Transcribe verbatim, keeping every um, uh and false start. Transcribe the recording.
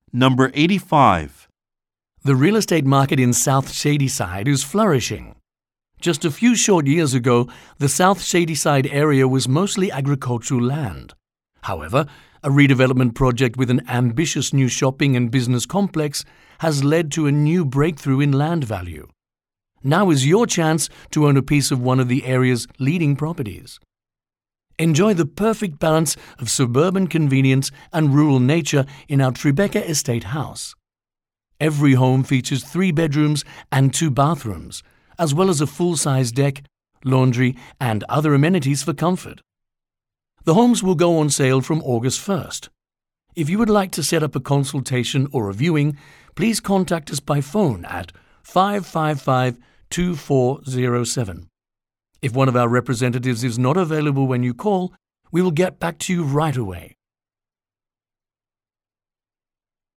Number eighty-five. The real estate market in South Shadyside is flourishing. Just a few short years ago, the South Shadyside area was mostly agricultural land. However, a redevelopment project with an ambitious new shopping and business complex has led to a new breakthrough in land value. Now is your chance to own a piece of one of the area's leading properties. Enjoy the perfect balance of suburban convenience and rural nature in our Tribeca Estate house. Every home features three bedrooms and two bathrooms, as well as a full-size deck, laundry, and other amenities for comfort. The homes will go on sale from August first. If you would like to set up a consultation or a viewing, please contact us by phone at five five five, two four zero seven. If one of our representatives is not available when you call, we will get back to you right away.